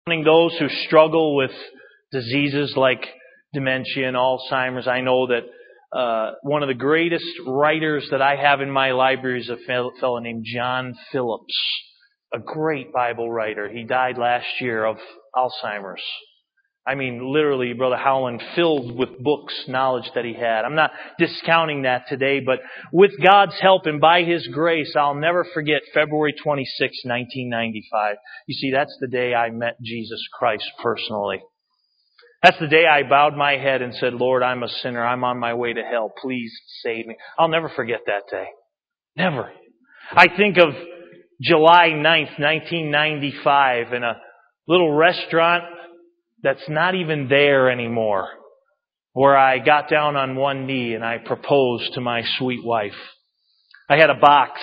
Those who struggle with diseases like dementia and Alzheimer's. I know that one of the greatest writers that I have in my library is a fellow named John Phillips, a great Bible writer. He died last year of Alzheimer's. I mean, literally, Brother Howland, filled with books, knowledge that he had. I'm not discounting that today, but with God's help and by His grace, I'll never forget February 26, 1995. You see, that's the day I met Jesus Christ personally. That's the day I bowed my head and said, Lord, I'm a sinner. I'm on my way to hell. Please save me. I'll never forget that day. Never. I think of July 9th, 1995 in a little restaurant that's not even there anymore, where I got down on one knee and I proposed to my sweet wife. I had a box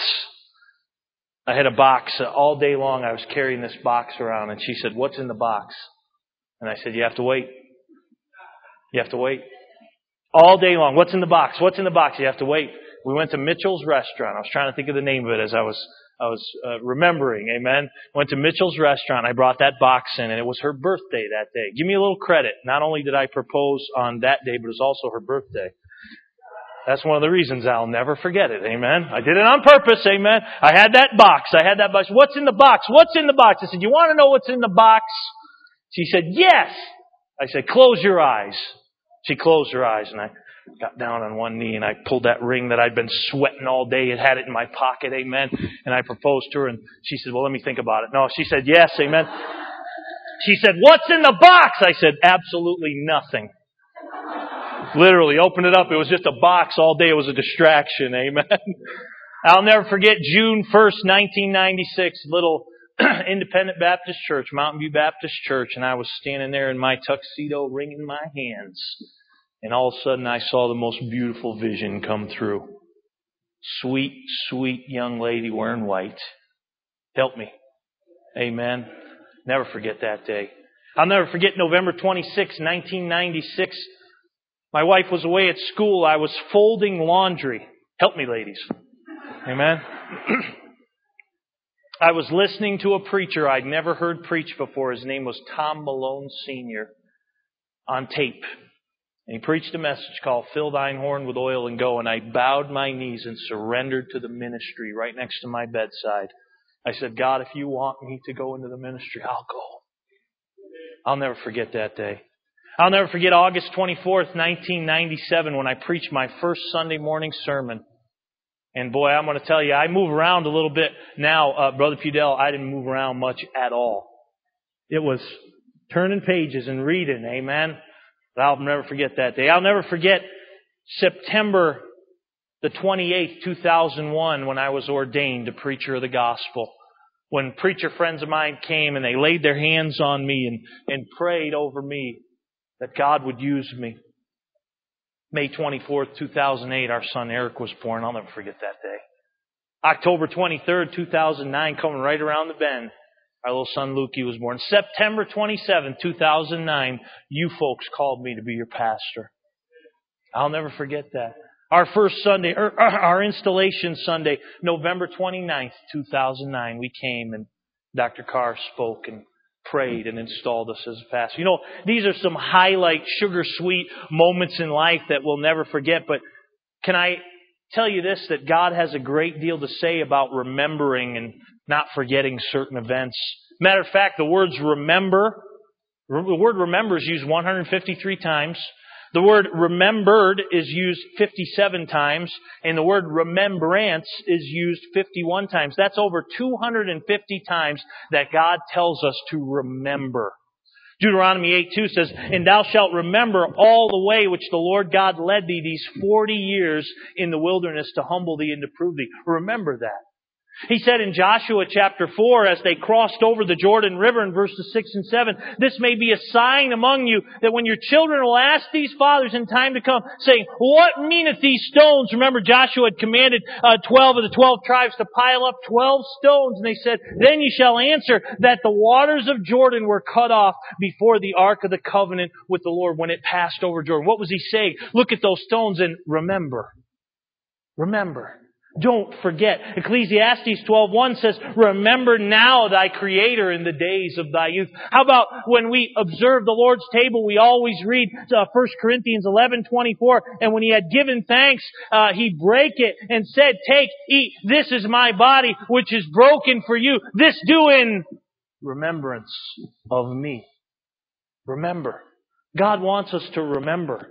all day long. I was carrying this box around, and she said, "What's in the box?" And I said, "You have to wait. You have to wait." All day long. "What's in the box? What's in the box?" "You have to wait." We went to Mitchell's Restaurant. I was trying to think of the name of it as I was remembering. Amen. Went to Mitchell's Restaurant. I brought that box in, and it was her birthday that day. Give me a little credit. Not only did I propose on that day, but it was also her birthday. That's one of the reasons I'll never forget it. Amen. I did it on purpose. Amen. I had that box. What's in the box? What's in the box? I said, "You want to know what's in the box?" She said, "Yes." I said, "Close your eyes." She closed her eyes, and I got down on one knee, and I pulled that ring that I'd been sweating all day and had it in my pocket, amen. And I proposed to her, and she said, "Well, let me think about it." No, she said, "Yes, amen." She said, "What's in the box?" I said, "Absolutely nothing." Literally, opened it up. It was just a box all day. It was a distraction, amen. I'll never forget June 1st, 1996, little Independent Baptist Church, Mountain View Baptist Church, and I was standing there in my tuxedo wringing my hands. And all of a sudden I saw the most beautiful vision come through. Sweet, sweet young lady wearing white. Help me. Amen. Never forget that day. I'll never forget November 26, 1996. My wife was away at school. I was folding laundry. Help me, ladies. Amen. I was listening to a preacher I'd never heard preach before. His name was Tom Malone Sr. on tape. And he preached a message called "Fill Thine Horn with Oil and Go." And I bowed my knees and surrendered to the ministry right next to my bedside. I said, "God, if you want me to go into the ministry, I'll go." I'll never forget that day. I'll never forget August 24th, 1997, when I preached my first Sunday morning sermon. And boy, I'm going to tell you, I move around a little bit now. Brother Pudell, I didn't move around much at all. It was turning pages and reading, amen. I'll never forget that day. I'll never forget September the 28th, 2001, when I was ordained a preacher of the gospel. When preacher friends of mine came and they laid their hands on me and prayed over me that God would use me. May 24th, 2008, our son Eric was born. I'll never forget that day. October 23rd, 2009, coming right around the bend, our little son Lukey was born. September 27th, 2009, you folks called me to be your pastor. I'll never forget that. Our first Sunday, our installation Sunday, November 29th, 2009, we came and Dr. Carr spoke and prayed and installed us as a pastor. You know, these are some highlight, sugar sweet moments in life that we'll never forget. But can I tell you this, that God has a great deal to say about remembering and not forgetting certain events. Matter of fact, the word remember is used 153 times. The word remembered is used 57 times. And the word remembrance is used 51 times. That's over 250 times that God tells us to remember. Deuteronomy 8:2 says, "And thou shalt remember all the way which the Lord God led thee these 40 years in the wilderness to humble thee and to prove thee." Remember that. He said in Joshua chapter 4, as they crossed over the Jordan River in verses 6 and 7, "This may be a sign among you that when your children will ask these fathers in time to come, saying, What meaneth these stones?" Remember, Joshua had commanded 12 of the 12 tribes to pile up 12 stones. And they said, "Then ye shall answer that the waters of Jordan were cut off before the ark of the covenant with the Lord when it passed over Jordan." What was he saying? Look at those stones and remember. Remember. Don't forget. Ecclesiastes 12:1 says, remember now thy Creator in the days of thy youth. How about when we observe the Lord's table, we always read 1 Corinthians 11:24, and when he had given thanks, he brake it and said, take, eat, this is my body, which is broken for you. This do in remembrance of me. Remember. God wants us to remember.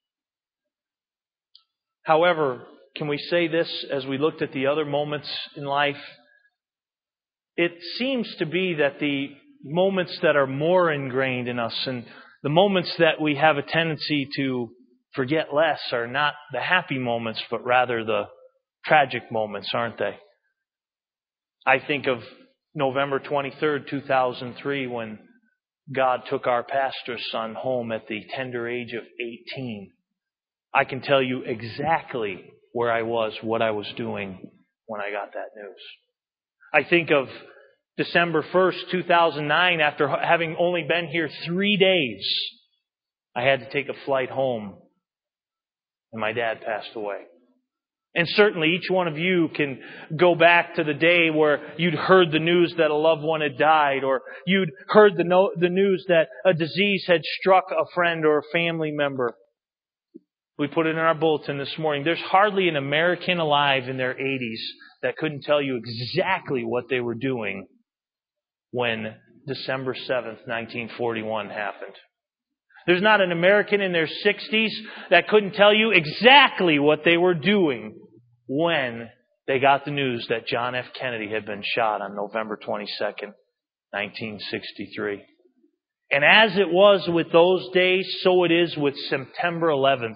However, can we say this as we looked at the other moments in life? It seems to be that the moments that are more ingrained in us and the moments that we have a tendency to forget less are not the happy moments, but rather the tragic moments, aren't they? I think of November 23rd, 2003, when God took our pastor's son home at the tender age of 18. I can tell you exactly where I was, what I was doing when I got that news. I think of December 1st, 2009, after having only been here 3 days, I had to take a flight home, and my dad passed away. And certainly each one of you can go back to the day where you'd heard the news that a loved one had died, or you'd heard the news that a disease had struck a friend or a family member. We put it in our bulletin this morning. There's hardly an American alive in their 80s that couldn't tell you exactly what they were doing when December 7th, 1941 happened. There's not an American in their 60s that couldn't tell you exactly what they were doing when they got the news that John F. Kennedy had been shot on November 22nd, 1963. And as it was with those days, so it is with September 11th,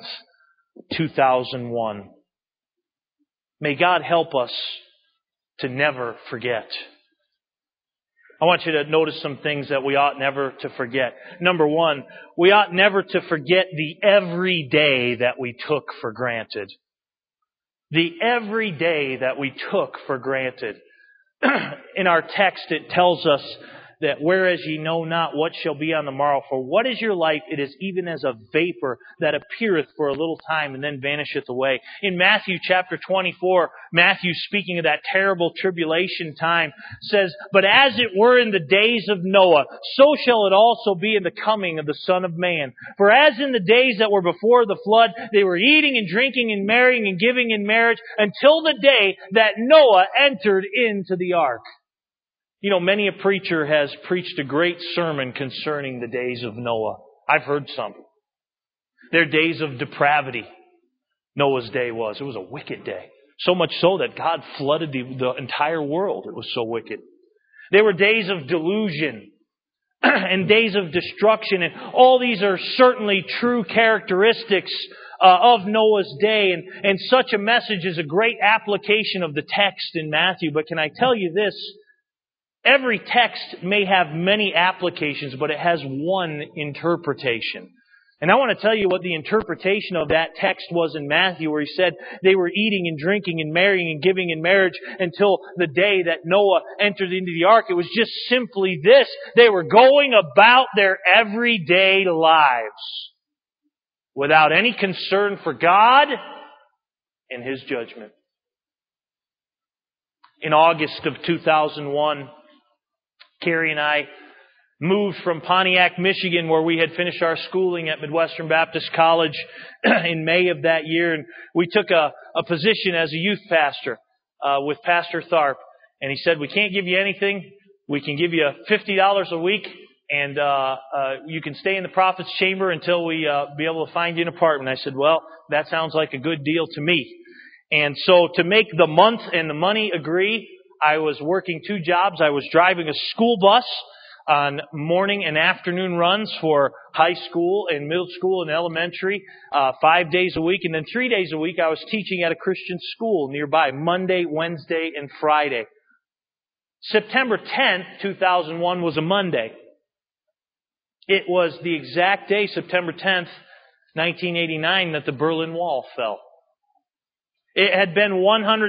2001. May God help us to never forget. I want you to notice some things that we ought never to forget. Number one, we ought never to forget the everyday that we took for granted. The everyday that we took for granted. In our text, it tells us that whereas ye know not what shall be on the morrow, for what is your life? It is even as a vapor that appeareth for a little time and then vanisheth away. In Matthew chapter 24, Matthew, speaking of that terrible tribulation time, says, but as it were in the days of Noah, so shall it also be in the coming of the Son of Man. For as in the days that were before the flood, they were eating and drinking and marrying and giving in marriage until the day that Noah entered into the ark. You know, many a preacher has preached a great sermon concerning the days of Noah. I've heard some. They're days of depravity. Noah's day was. It was a wicked day. So much so that God flooded the entire world. It was so wicked. They were days of delusion and days of destruction. And all these are certainly true characteristics of Noah's day. And such a message is a great application of the text in Matthew. But can I tell you this? Every text may have many applications, but it has one interpretation. And I want to tell you what the interpretation of that text was in Matthew, where he said they were eating and drinking and marrying and giving in marriage until the day that Noah entered into the ark. It was just simply this. They were going about their everyday lives without any concern for God and His judgment. In August of 2001, Carrie and I moved from Pontiac, Michigan, where we had finished our schooling at Midwestern Baptist College in May of that year. And we took a position as a youth pastor with Pastor Tharp. And he said, we can't give you anything. We can give you $50 a week, and you can stay in the prophet's chamber until we be able to find you an apartment. I said, well, that sounds like a good deal to me. And so to make the month and the money agree, I was working 2 jobs. I was driving a school bus on morning and afternoon runs for high school and middle school and elementary 5 days a week. And then 3 days a week I was teaching at a Christian school nearby, Monday, Wednesday, and Friday. September 10th, 2001 was a Monday. It was the exact day, September 10th, 1989, that the Berlin Wall fell. It had been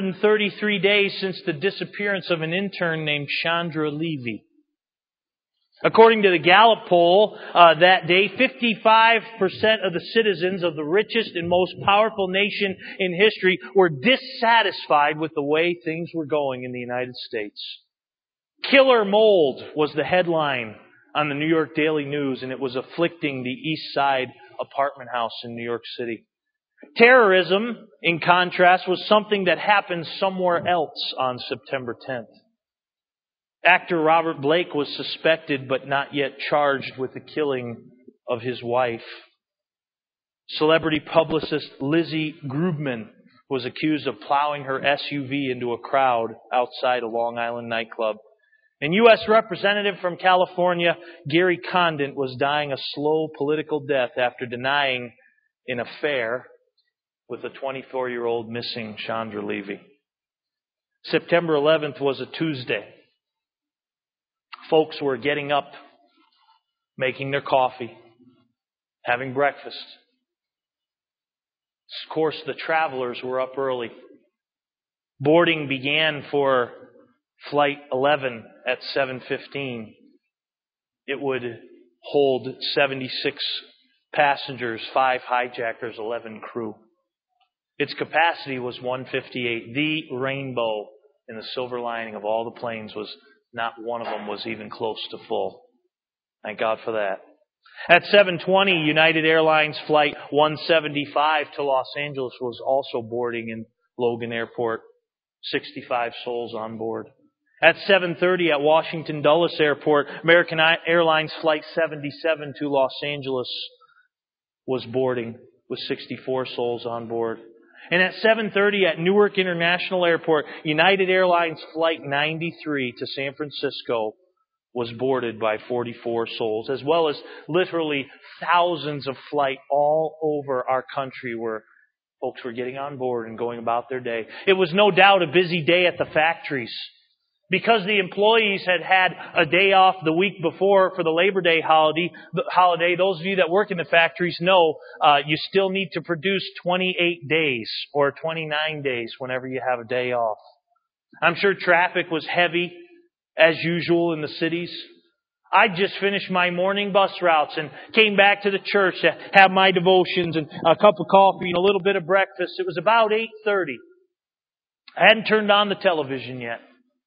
133 days since the disappearance of an intern named Chandra Levy. According to the Gallup poll that day, 55% of the citizens of the richest and most powerful nation in history were dissatisfied with the way things were going in the United States. Killer mold was the headline on the New York Daily News, and it was afflicting the East Side apartment house in New York City. Terrorism, in contrast, was something that happened somewhere else on September 10th. Actor Robert Blake was suspected but not yet charged with the killing of his wife. Celebrity publicist Lizzie Grubman was accused of plowing her SUV into a crowd outside a Long Island nightclub. And U.S. Representative from California, Gary Condit, was dying a slow political death after denying an affair with a 24-year-old missing Chandra Levy. September 11th was a Tuesday. Folks were getting up, making their coffee, having breakfast. Of course, the travelers were up early. Boarding began for Flight 11 at 7:15. It would hold 76 passengers, 5 hijackers, 11 crew. Its capacity was 158. The rainbow in the silver lining of all the planes was not one of them was even close to full. Thank God for that. At 7:20, United Airlines Flight 175 to Los Angeles was also boarding in Logan Airport. 65 souls on board. At 7:30 at Washington Dulles Airport, American Airlines Flight 77 to Los Angeles was boarding with 64 souls on board. And at 7:30 at Newark International Airport, United Airlines Flight 93 to San Francisco was boarded by 44 souls, as well as literally thousands of flights all over our country where folks were getting on board and going about their day. It was no doubt a busy day at the factories. Because the employees had had a day off the week before for the Labor Day holiday, those of you that work in the factories know you still need to produce 28 days or 29 days whenever you have a day off. I'm sure traffic was heavy as usual in the cities. I just finished my morning bus routes and came back to the church to have my devotions and a cup of coffee and a little bit of breakfast. It was about 8:30. I hadn't turned on the television yet.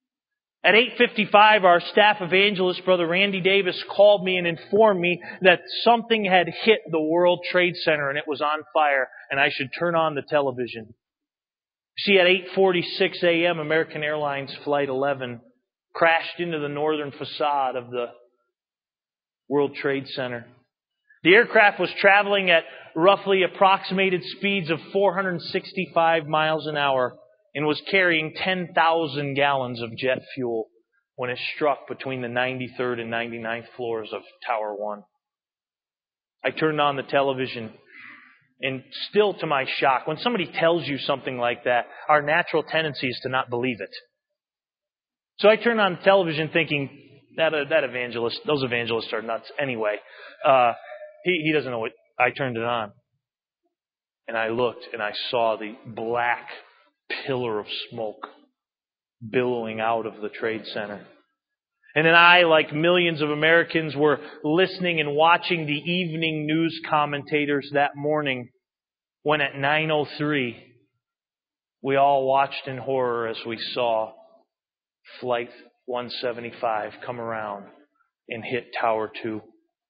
At 8:55, our staff evangelist, Brother Randy Davis, called me and informed me that something had hit the World Trade Center and it was on fire and I should turn on the television. See, at 8:46 a.m., American Airlines Flight 11 crashed into the northern facade of the World Trade Center. The aircraft was traveling at roughly approximated speeds of 465 miles an hour and was carrying 10,000 gallons of jet fuel when it struck between the 93rd and 99th floors of Tower 1. I turned on the television, and still to my shock, when somebody tells you something like that, our natural tendency is to not believe it. So I turned on the television thinking, that evangelist, those evangelists are nuts anyway. He doesn't know what. I turned it on, and I looked, and I saw the black pillar of smoke billowing out of the Trade Center. And then I, like millions of Americans, were listening and watching the evening news commentators that morning when at 9:03 we all watched in horror as we saw Flight 175 come around and hit Tower 2.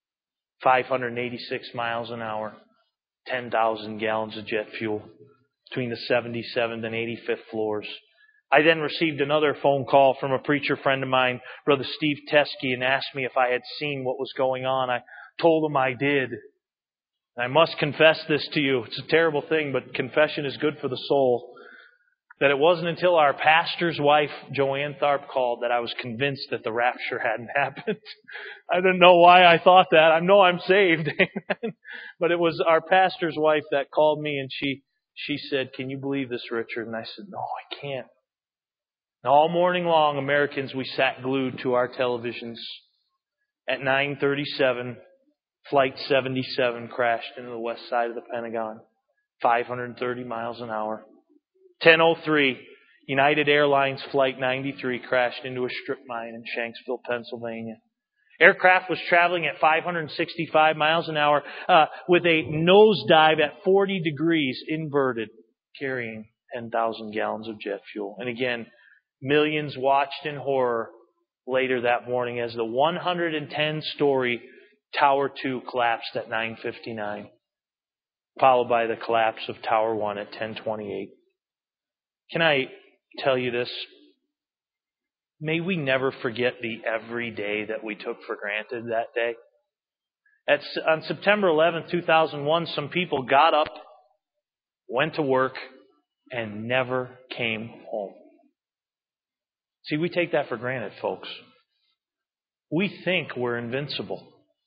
586 miles an hour, 10,000 gallons of jet fuel between the 77th and 85th floors. I then received another phone call from a preacher friend of mine, Brother Steve Teskey, and asked me if I had seen what was going on. I told him I did. And I must confess this to you. It's a terrible thing, but confession is good for the soul. That it wasn't until our pastor's wife, Joanne Tharp, called that I was convinced that the rapture hadn't happened. I didn't know why I thought that. I know I'm saved. But it was our pastor's wife that called me, and she said, "Can you believe this, Richard?" And I said, "No, I can't." And all morning long, Americans, we sat glued to our televisions. At 9:37, Flight 77 crashed into the west side of the Pentagon, 530 miles an hour. 10:03, United Airlines Flight 93 crashed into a strip mine in Shanksville, Pennsylvania. Aircraft was traveling at 565 miles an hour with a nosedive at 40 degrees inverted, carrying 10,000 gallons of jet fuel. And again, millions watched in horror later that morning as the 110-story Tower 2 collapsed at 9:59, followed by the collapse of Tower 1 at 10:28. Can I tell you this? May we never forget the everyday that we took for granted that day. On September 11th, 2001, some people got up, went to work, and never came home. See, we take that for granted, folks. We think we're invincible.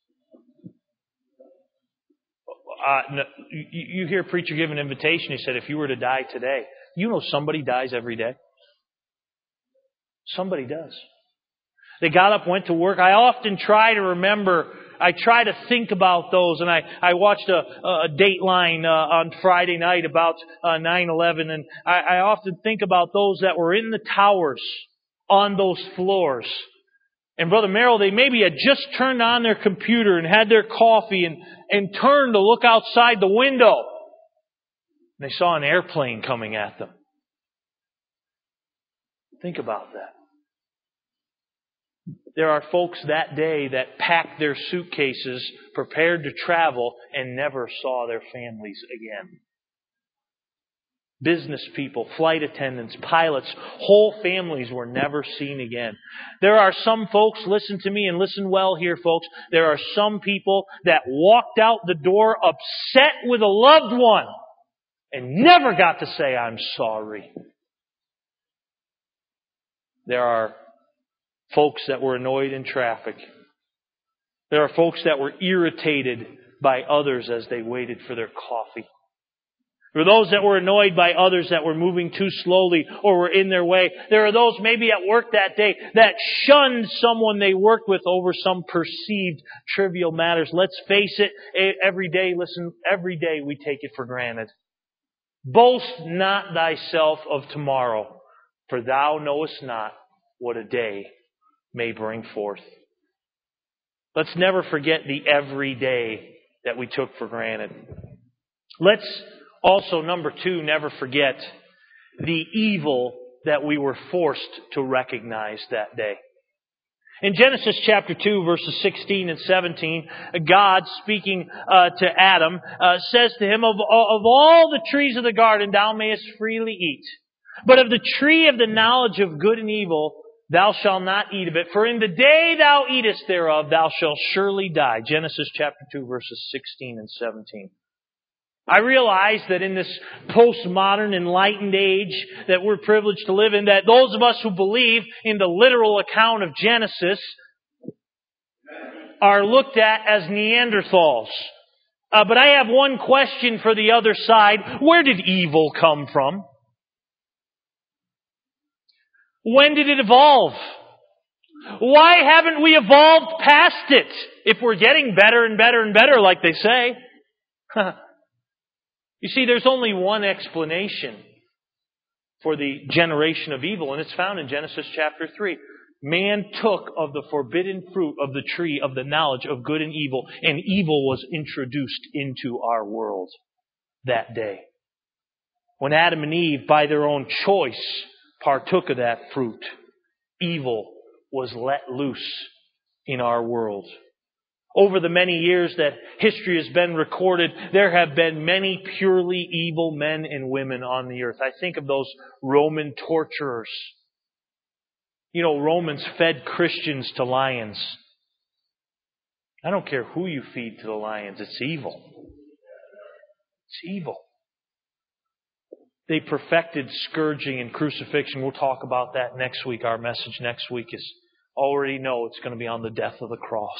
You hear a preacher give an invitation. He said, if you were to die today, you know somebody dies every day. Somebody does. They got up, went to work. I often try to remember, I try to think about those. And I watched a Dateline on Friday night about 9/11. And I often think about those that were in the towers on those floors. And Brother Merrill, they maybe had just turned on their computer and had their coffee and turned to look outside the window. And they saw an airplane coming at them. Think about that. There are folks that day that packed their suitcases, prepared to travel, and never saw their families again. Business people, flight attendants, pilots, whole families were never seen again. There are some folks, listen to me and listen well here, folks. There are some people that walked out the door upset with a loved one and never got to say, I'm sorry. There are folks that were annoyed in traffic. There are folks that were irritated by others as they waited for their coffee. There are those that were annoyed by others that were moving too slowly or were in their way. There are those maybe at work that day that shunned someone they worked with over some perceived trivial matters. Let's face it, every day we take it for granted. Boast not thyself of tomorrow, for thou knowest not what a day may bring forth. Let's never forget the everyday that we took for granted. Let's also, number 2, never forget the evil that we were forced to recognize that day. In Genesis chapter 2, verses 16 and 17, God, speaking to Adam, says to him, Of all the trees of the garden thou mayest freely eat, but of the tree of the knowledge of good and evil thou shalt not eat of it, for in the day thou eatest thereof thou shalt surely die. Genesis chapter 2, verses 16 and 17. I realize that in this postmodern enlightened age that we're privileged to live in, that those of us who believe in the literal account of Genesis are looked at as Neanderthals. But I have one question for the other side. Where did evil come from? When did it evolve? Why haven't we evolved past it? If we're getting better and better and better, like they say. You see, there's only one explanation for the generation of evil, and it's found in Genesis chapter 3. Man took of the forbidden fruit of the tree of the knowledge of good and evil was introduced into our world that day. When Adam and Eve, by their own choice, partook of that fruit, evil was let loose in our world. Over the many years that history has been recorded, there have been many purely evil men and women on the earth. I think of those Roman torturers. You know, Romans fed Christians to lions. I don't care who you feed to the lions. It's evil. It's evil. They perfected scourging and crucifixion. We'll talk about that next week. Our message next week is already know it's going to be on the death of the cross.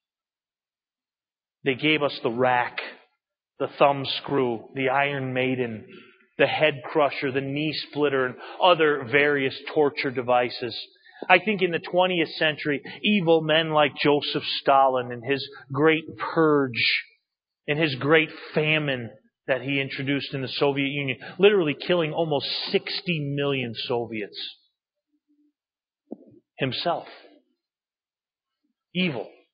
They gave us the rack, the thumb screw, the Iron Maiden, the head crusher, the knee splitter, and other various torture devices. I think in the 20th century, evil men like Joseph Stalin and his great purge and his great famine that he introduced in the Soviet Union, literally killing almost 60 million Soviets himself. Evil.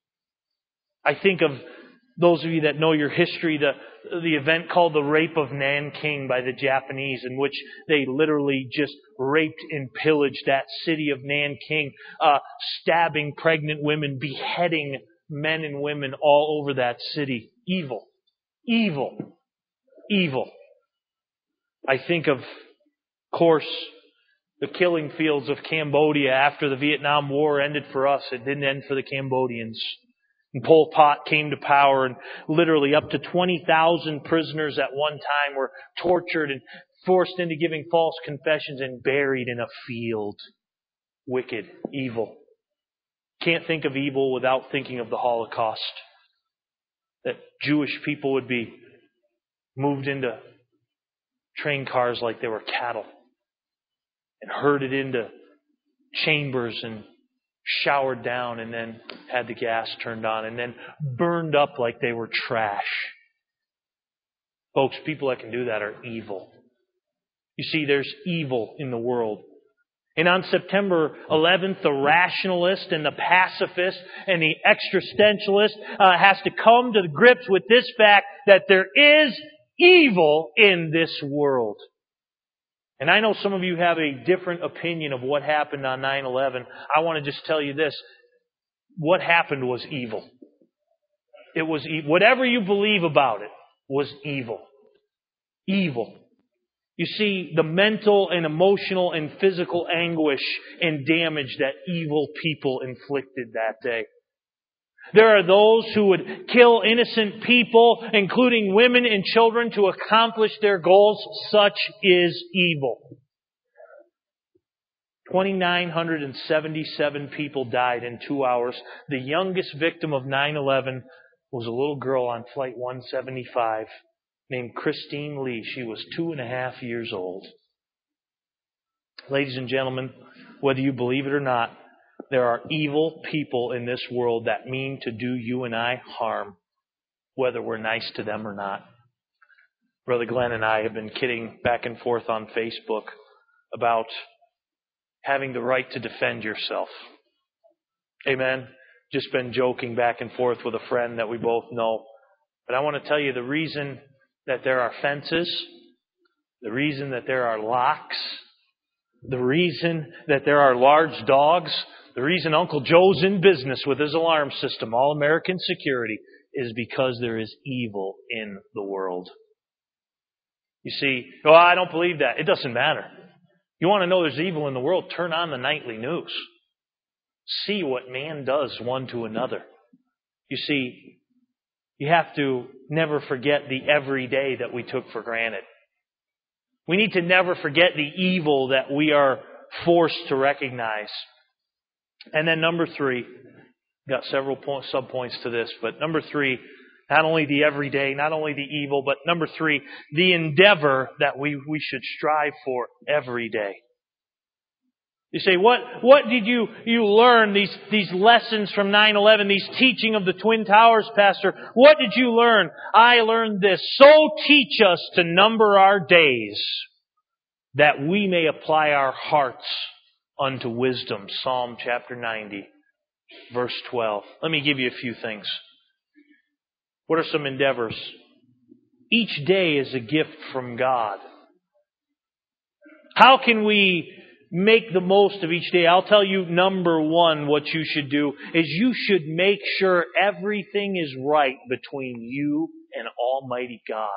I think of those of you that know your history, the event called the Rape of Nanking by the Japanese, in which they literally just raped and pillaged that city of Nanking, stabbing pregnant women, beheading men and women all over that city. Evil. Evil. Evil. I think of course, the killing fields of Cambodia after the Vietnam War ended for us. It didn't end for the Cambodians. And Pol Pot came to power, and literally up to 20,000 prisoners at one time were tortured and forced into giving false confessions and buried in a field. Wicked, evil. Can't think of evil without thinking of the Holocaust. That Jewish people would be moved into train cars like they were cattle and herded into chambers and showered down and then had the gas turned on and then burned up like they were trash. Folks, people that can do that are evil. You see, there's evil in the world. And on September 11th, the rationalist and the pacifist and the existentialist has to come to grips with this fact that there is evil in this world. And I know some of you have a different opinion of what happened on 9/11. I want to just tell you this. What happened was evil. It was whatever you believe about it was evil. Evil. You see, the mental and emotional and physical anguish and damage that evil people inflicted that day. There are those who would kill innocent people, including women and children, to accomplish their goals. Such is evil. 2,977 people died in 2 hours. The youngest victim of 9/11 was a little girl on Flight 175 named Christine Lee. She was 2.5 years old. Ladies and gentlemen, whether you believe it or not, there are evil people in this world that mean to do you and I harm, whether we're nice to them or not. Brother Glenn and I have been kidding back and forth on Facebook about having the right to defend yourself. Amen? Just been joking back and forth with a friend that we both know. But I want to tell you the reason that there are fences, the reason that there are locks, the reason that there are large dogs, the reason Uncle Joe's in business with his alarm system, All American Security, is because there is evil in the world. You see, I don't believe that. It doesn't matter. You want to know there's evil in the world? Turn on the nightly news. See what man does one to another. You see, you have to never forget the everyday that we took for granted. We need to never forget the evil that we are forced to recognize. And then number 3, got several subpoints to this, but number 3, not only the everyday, not only the evil, but number 3, the endeavor that we should strive for every day. You say, what did you learn, these lessons from 9/11, these teaching of the Twin Towers, Pastor? What did you learn? I learned this. So teach us to number our days, that we may apply our hearts unto wisdom. Psalm chapter 90, verse 12. Let me give you a few things. What are some endeavors? Each day is a gift from God. How can we make the most of each day? I'll tell you, number 1, what you should do is you should make sure everything is right between you and Almighty God.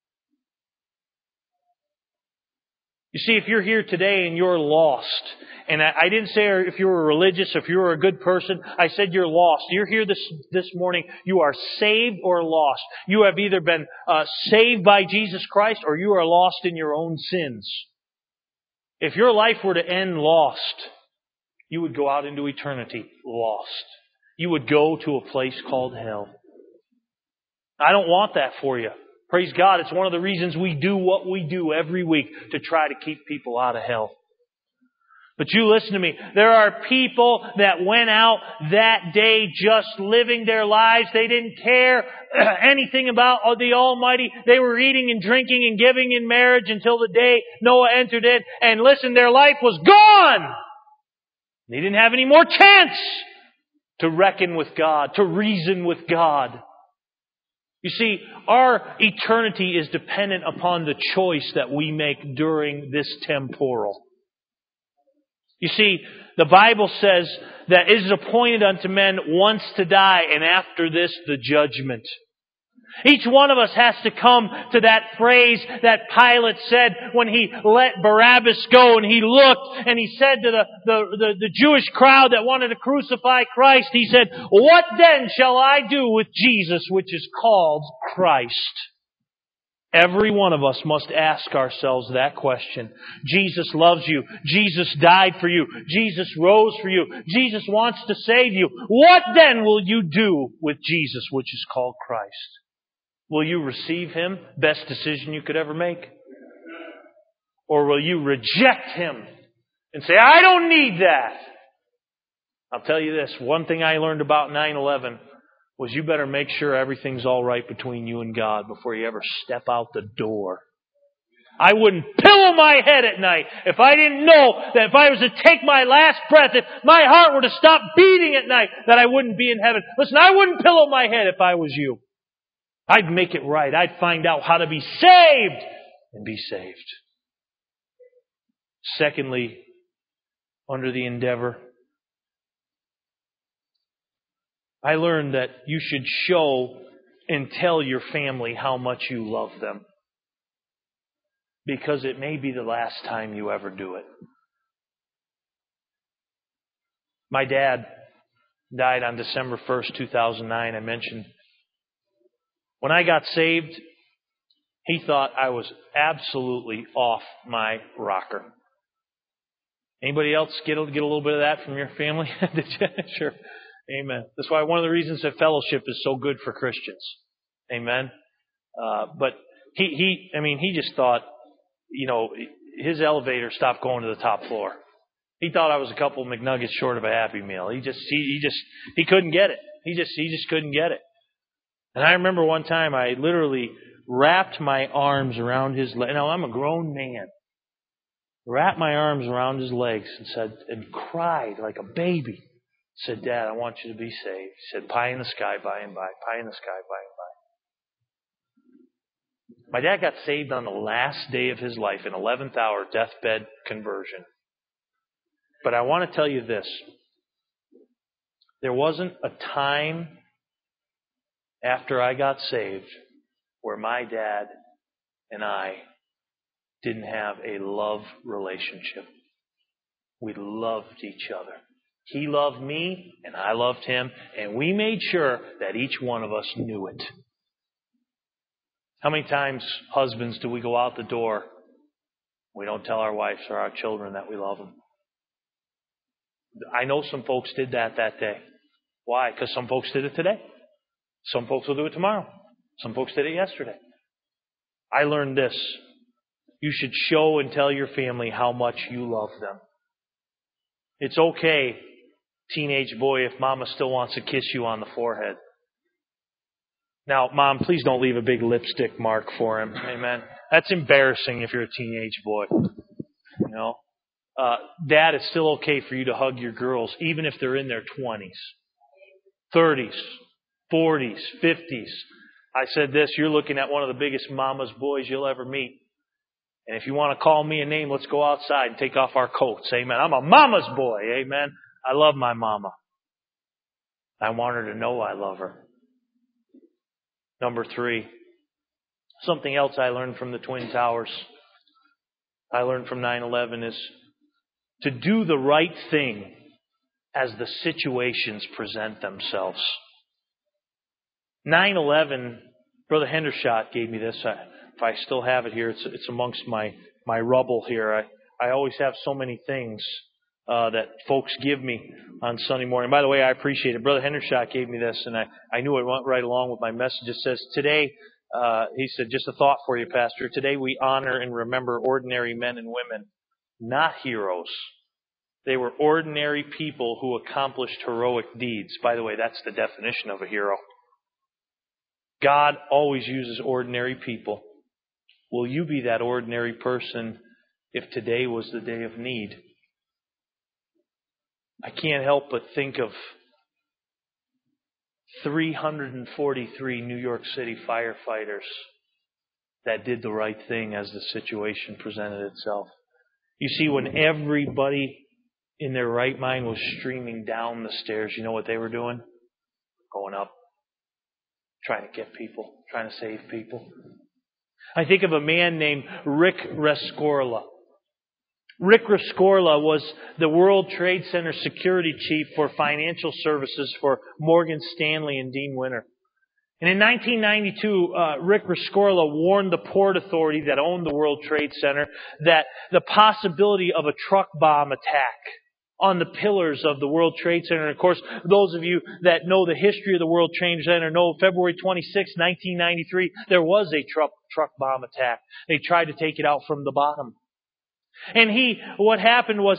You see, if you're here today and you're lost, and I didn't say if you were religious, if you were a good person, I said you're lost. You're here this morning, you are saved or lost. You have either been saved by Jesus Christ or you are lost in your own sins. If your life were to end lost, you would go out into eternity lost. You would go to a place called hell. I don't want that for you. Praise God, it's one of the reasons we do what we do every week, to try to keep people out of hell. But you listen to me. There are people that went out that day just living their lives. They didn't care anything about the Almighty. They were eating and drinking and giving in marriage until the day Noah entered in. And listen, their life was gone. They didn't have any more chance to reckon with God, to reason with God. You see, our eternity is dependent upon the choice that we make during this temporal. You see, the Bible says that it is appointed unto men once to die, and after this, the judgment. Each one of us has to come to that phrase that Pilate said when he let Barabbas go, and he looked and he said to the Jewish crowd that wanted to crucify Christ, he said, "What then shall I do with Jesus, which is called Christ?" Every one of us must ask ourselves that question. Jesus loves you. Jesus died for you. Jesus rose for you. Jesus wants to save you. What then will you do with Jesus, which is called Christ? Will you receive Him? Best decision you could ever make. Or will you reject Him and say, "I don't need that"? I'll tell you this. One thing I learned about 9/11 was you better make sure everything's all right between you and God before you ever step out the door. I wouldn't pillow my head at night if I didn't know that if I was to take my last breath, if my heart were to stop beating at night, that I wouldn't be in heaven. Listen, I wouldn't pillow my head if I was you. I'd make it right. I'd find out how to be saved and be saved. Secondly, under the endeavor, I learned that you should show and tell your family how much you love them. Because it may be the last time you ever do it. My dad died on December 1st, 2009, I mentioned. When I got saved, he thought I was absolutely off my rocker. Anybody else get a little bit of that from your family? Did you? Sure. Amen. That's why one of the reasons that fellowship is so good for Christians. Amen. But he just thought, his elevator stopped going to the top floor. He thought I was a couple of McNuggets short of a Happy Meal. He couldn't get it. He just couldn't get it. And I remember one time I literally wrapped my arms around his legs. Now I'm a grown man. Wrapped my arms around his legs and cried like a baby. Said, "Dad, I want you to be saved." He said, "Pie in the sky by and by. Pie in the sky by and by." My dad got saved on the last day of his life, an 11th hour deathbed conversion. But I want to tell you this. There wasn't a time after I got saved where my dad and I didn't have a love relationship. We loved each other. He loved me, and I loved him, and we made sure that each one of us knew it. How many times, husbands, do we go out the door, we don't tell our wives or our children that we love them? I know some folks did that day. Why? Because some folks did it today. Some folks will do it tomorrow. Some folks did it yesterday. I learned this. You should show and tell your family how much you love them. It's okay, teenage boy, if mama still wants to kiss you on the forehead. Now, Mom, please don't leave a big lipstick mark for him. Amen. That's embarrassing if you're a teenage boy. Dad, it's still okay for you to hug your girls, even if they're in their 20s, 30s, 40s, 50s. I said this, you're looking at one of the biggest mama's boys you'll ever meet. And if you want to call me a name, let's go outside and take off our coats. Amen. I'm a mama's boy. Amen. I love my mama. I want her to know I love her. Number 3, something else I learned from the Twin Towers, I learned from 9/11 is to do the right thing as the situations present themselves. 9/11, Brother Hendershot gave me this. If I still have it here, it's amongst my rubble here. I always have so many things that folks give me on Sunday morning. By the way, I appreciate it. Brother Hendershot gave me this, and I knew it went right along with my message. It says, today, he said, just a thought for you, Pastor. Today we honor and remember ordinary men and women, not heroes. They were ordinary people who accomplished heroic deeds. By the way, that's the definition of a hero. God always uses ordinary people. Will you be that ordinary person if today was the day of need? I can't help but think of 343 New York City firefighters that did the right thing as the situation presented itself. You see, when everybody in their right mind was streaming down the stairs, you know what they were doing? Going up. Trying to get people. Trying to save people. I think of a man named Rick Rescorla. Rick Rescorla was the World Trade Center security chief for financial services for Morgan Stanley and Dean Winter. And in 1992, Rick Rescorla warned the Port Authority that owned the World Trade Center that the possibility of a truck bomb attack on the pillars of the World Trade Center. And of course, those of you that know the history of the World Trade Center know February 26, 1993, there was a truck bomb attack. They tried to take it out from the bottom. And what happened was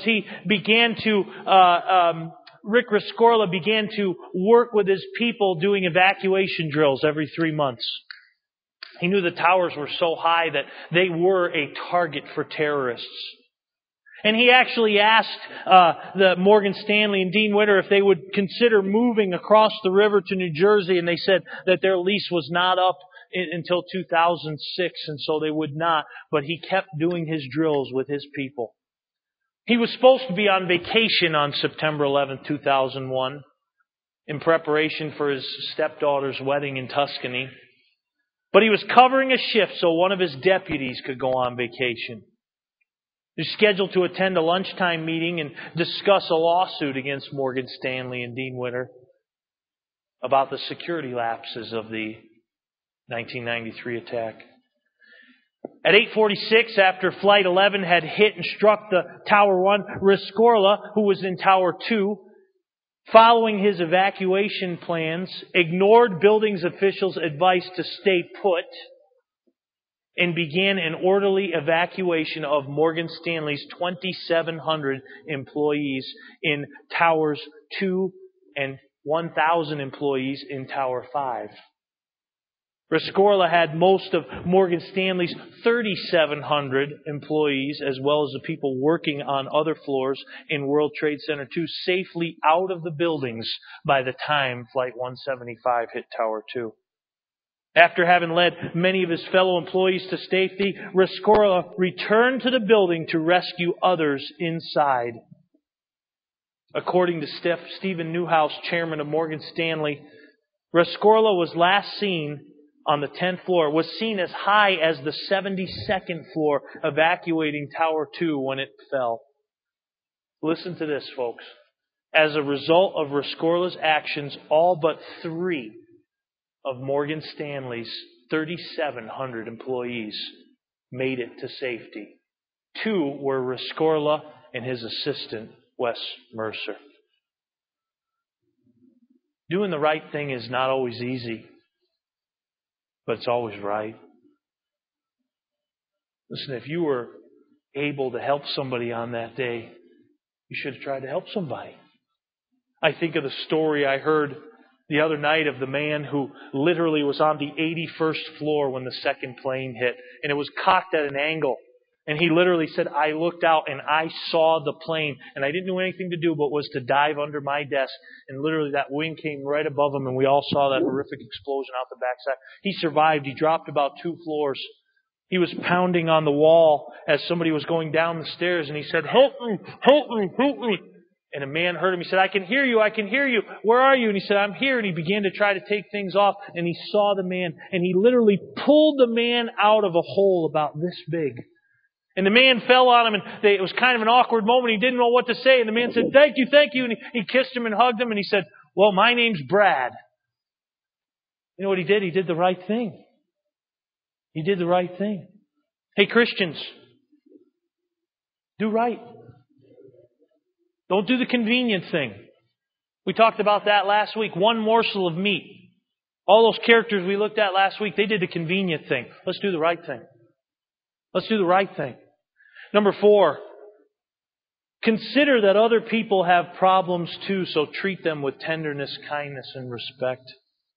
Rick Rescorla began to work with his people doing evacuation drills every 3 months. He knew the towers were so high that they were a target for terrorists. And he actually asked the Morgan Stanley and Dean Winter if they would consider moving across the river to New Jersey, and they said that their lease was not up until 2006, and so they would not. But he kept doing his drills with his people. He was supposed to be on vacation on September 11, 2001, in preparation for his stepdaughter's wedding in Tuscany. But he was covering a shift so one of his deputies could go on vacation. He was scheduled to attend a lunchtime meeting and discuss a lawsuit against Morgan Stanley and Dean Winter about the security lapses of the 1993 attack. At 8:46, after Flight 11 had hit and struck the Tower 1, Rescorla, who was in Tower 2, following his evacuation plans, ignored buildings officials' advice to stay put and began an orderly evacuation of Morgan Stanley's 2,700 employees in Towers 2 and 1,000 employees in Tower 5. Rescorla had most of Morgan Stanley's 3,700 employees, as well as the people working on other floors in World Trade Center 2, safely out of the buildings by the time Flight 175 hit Tower 2. After having led many of his fellow employees to safety, Rescorla returned to the building to rescue others inside. According to Stephen Newhouse, chairman of Morgan Stanley, Rescorla was last seen on the 10th floor, was seen as high as the 72nd floor, evacuating Tower 2 when it fell. Listen to this, folks. As a result of Rescorla's actions, all but 3 of Morgan Stanley's 3,700 employees made it to safety. 2 were Rescorla and his assistant, Wes Mercer. Doing the right thing is not always easy, but it's always right. Listen, if you were able to help somebody on that day, you should have tried to help somebody. I think of the story I heard the other night of the man who literally was on the 81st floor when the second plane hit, and it was cocked at an angle. And he literally said, I looked out and I saw the plane, and I didn't know anything to do but was to dive under my desk. And literally that wing came right above him, and we all saw that horrific explosion out the backside. He survived. He dropped about 2 floors. He was pounding on the wall as somebody was going down the stairs, and he said, help me, help me, help me. And a man heard him. He said, I can hear you, I can hear you. Where are you? And he said, I'm here. And he began to try to take things off, and he saw the man, and he literally pulled the man out of a hole about this big. And the man fell on him, and it was kind of an awkward moment. He didn't know what to say. And the man said, thank you, thank you. And he kissed him and hugged him, and he said, well, my name's Brad. You know what he did? He did the right thing. He did the right thing. Hey, Christians, do right. Don't do the convenient thing. We talked about that last week. One morsel of meat. All those characters we looked at last week, they did the convenient thing. Let's do the right thing. Let's do the right thing. Number 4, consider that other people have problems too, so treat them with tenderness, kindness, and respect.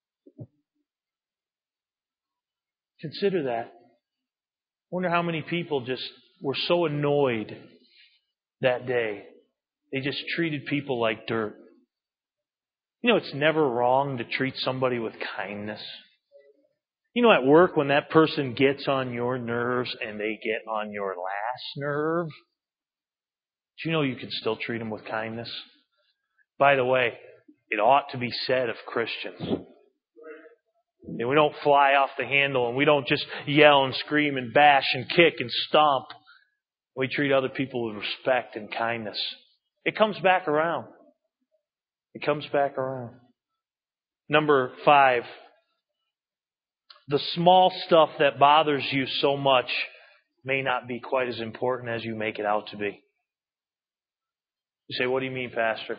Consider that. Wonder how many people just were so annoyed that day. They just treated people like dirt. You know, it's never wrong to treat somebody with kindness. You know, at work, when that person gets on your nerves and they get on your last nerve, do you know you can still treat them with kindness? By the way, it ought to be said of Christians. And we don't fly off the handle and we don't just yell and scream and bash and kick and stomp. We treat other people with respect and kindness. It comes back around. It comes back around. Number 5. The small stuff that bothers you so much may not be quite as important as you make it out to be. You say, what do you mean, Pastor?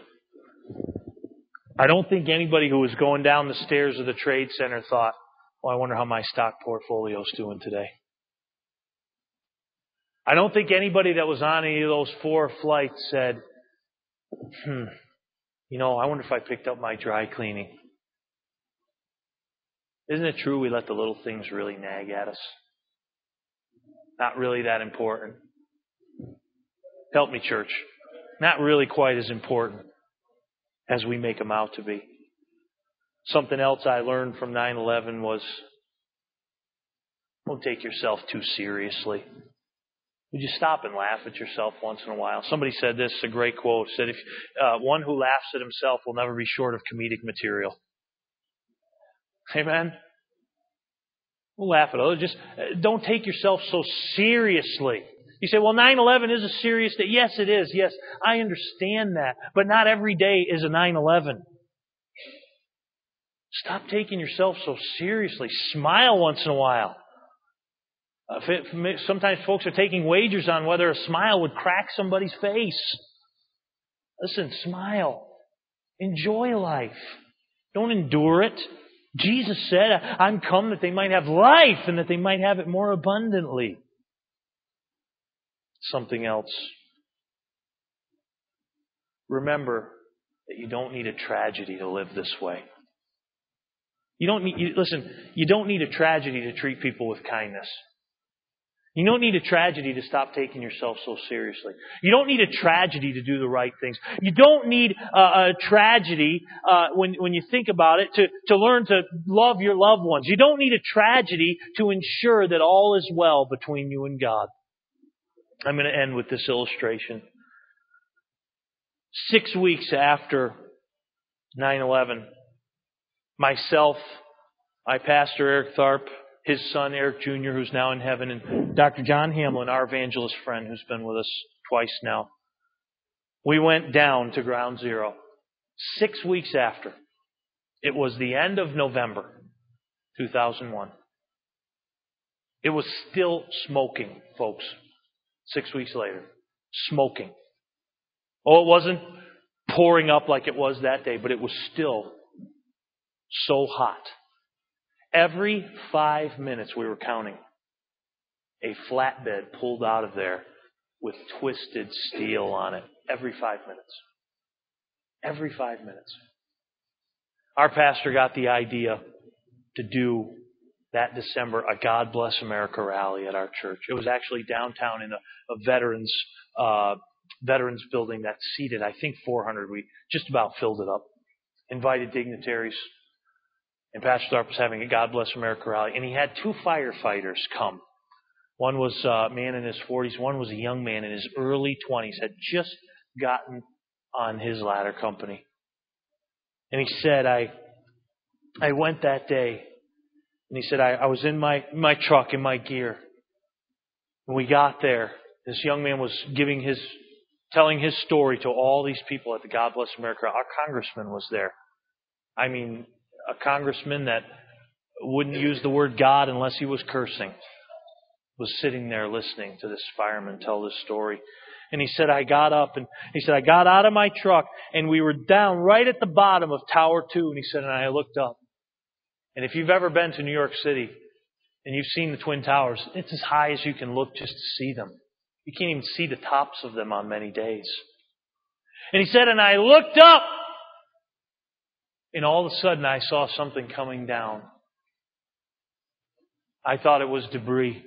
I don't think anybody who was going down the stairs of the Trade Center thought, well, I wonder how my stock portfolio is doing today. I don't think anybody that was on any of those 4 flights said, I wonder if I picked up my dry cleaning. Isn't it true we let the little things really nag at us? Not really that important. Help me, church. Not really quite as important as we make them out to be. Something else I learned from 9/11 was, don't take yourself too seriously. Would you stop and laugh at yourself once in a while? Somebody said this, a great quote, said, if one who laughs at himself will never be short of comedic material. Amen? We'll laugh at others. Just don't take yourself so seriously. You say, well, 9/11 is a serious day. Yes, it is. Yes, I understand that. But not every day is a 9/11. Stop taking yourself so seriously. Smile once in a while. Sometimes folks are taking wagers on whether a smile would crack somebody's face. Listen, smile. Enjoy life. Don't endure it. Jesus said, I'm come that they might have life and that they might have it more abundantly. Something else. Remember that you don't need a tragedy to live this way. You don't need a tragedy to treat people with kindness. You don't need a tragedy to stop taking yourself so seriously. You don't need a tragedy to do the right things. You don't need a tragedy, when you think about it, to learn to love your loved ones. You don't need a tragedy to ensure that all is well between you and God. I'm going to end with this illustration. 6 weeks after 9/11, myself, my pastor Eric Tharp, his son Eric Jr., who's now in heaven, and Dr. John Hamlin, our evangelist friend who's been with us twice now, we went down to ground zero. 6 weeks after. It was the end of November 2001. It was still smoking, folks. 6 weeks later. Smoking. Oh, it wasn't pouring up like it was that day, but it was still so hot. Every 5 minutes we were counting, a flatbed pulled out of there with twisted steel on it. Every 5 minutes. Every 5 minutes. Our pastor got the idea to do that December a God Bless America rally at our church. It was actually downtown in a veterans building that seated, I think, 400. We just about filled it up. Invited dignitaries. And Pastor Tharp was having a God Bless America rally. And he had 2 firefighters come. One was a man in his 40s. One was a young man in his early 20s. Had just gotten on his ladder company. And he said, I went that day. And he said, I was in my truck, in my gear. When we got there, this young man was telling his story to all these people at the God Bless America. Our congressman was there. I mean, a congressman that wouldn't use the word God unless he was cursing, was sitting there listening to this fireman tell this story. And he said, I got up and he said, I got out of my truck and we were down right at the bottom of Tower 2. And he said, and I looked up. And if you've ever been to New York City and you've seen the Twin Towers, it's as high as you can look just to see them. You can't even see the tops of them on many days. And he said, and I looked up. And all of a sudden I saw something coming down. I thought it was debris.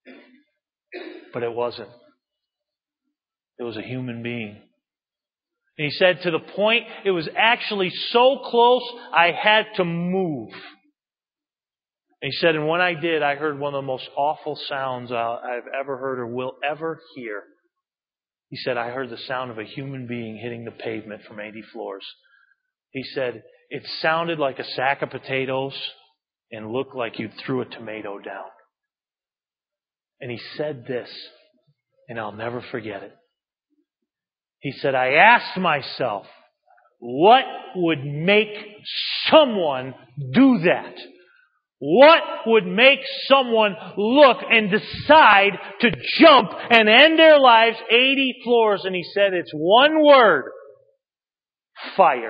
But it wasn't. It was a human being. And he said to the point, it was actually so close, I had to move. And he said, and when I did, I heard one of the most awful sounds I've ever heard or will ever hear. He said, I heard the sound of a human being hitting the pavement from 80 floors. He said, it sounded like a sack of potatoes and looked like you threw a tomato down. And he said this, and I'll never forget it. He said, I asked myself, what would make someone do that? What would make someone look and decide to jump and end their lives 80 floors? And he said, it's one word. Fire.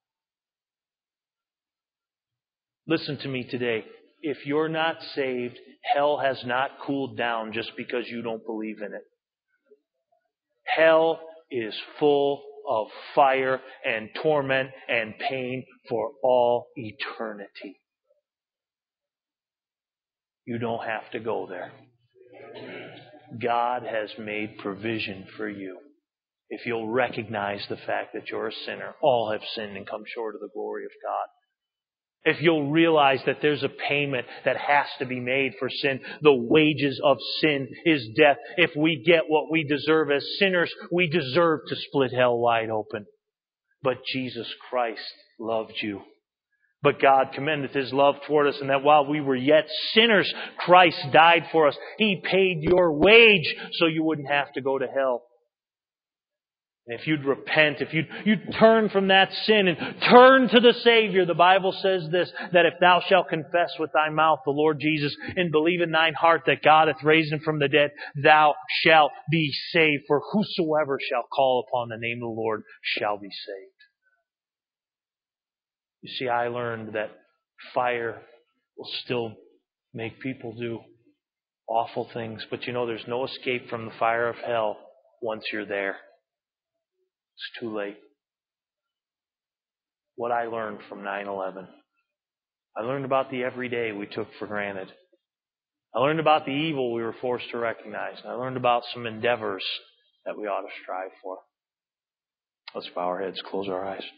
Listen to me today. If you're not saved, hell has not cooled down just because you don't believe in it. Hell is full of fire and torment and pain for all eternity. You don't have to go there. God has made provision for you. If you'll recognize the fact that you're a sinner, all have sinned and come short of the glory of God. If you'll realize that there's a payment that has to be made for sin, the wages of sin is death. If we get what we deserve as sinners, we deserve to split hell wide open. But Jesus Christ loved you. But God commendeth His love toward us, and that while we were yet sinners, Christ died for us. He paid your wage so you wouldn't have to go to hell. And if you'd repent, if you'd turn from that sin and turn to the Savior, the Bible says this, that if thou shalt confess with thy mouth the Lord Jesus and believe in thine heart that God hath raised Him from the dead, thou shalt be saved. For whosoever shall call upon the name of the Lord shall be saved. You see, I learned that fire will still make people do awful things. But you know, there's no escape from the fire of hell once you're there. It's too late. What I learned from 9/11. I learned about the everyday we took for granted. I learned about the evil we were forced to recognize. And I learned about some endeavors that we ought to strive for. Let's bow our heads, close our eyes.